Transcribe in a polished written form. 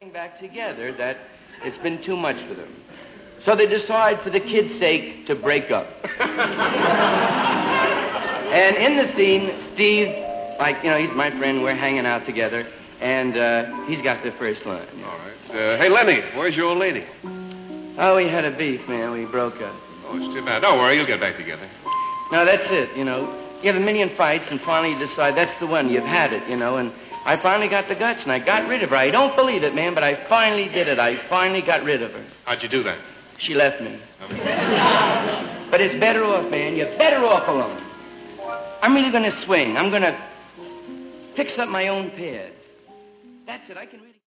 back together that it's been too much for them. So they decide, for the kid's sake, to break up. And in the scene, Steve, he's my friend, we're hanging out together, and he's got the first line. All right. Hey, Lenny, where's your old lady? Oh, we had a beef, man. We broke up. Oh, it's too bad. Don't worry, you'll get back together. No, that's it, You have a million fights, and finally you decide that's the one. You've had it, and I finally got the guts, and I got rid of her. I don't believe it, man, but I finally did it. I finally got rid of her. How'd you do that? She left me. But it's better off, man. You're better off alone. I'm really going to swing. I'm going to fix up my own pad. That's it. I can really...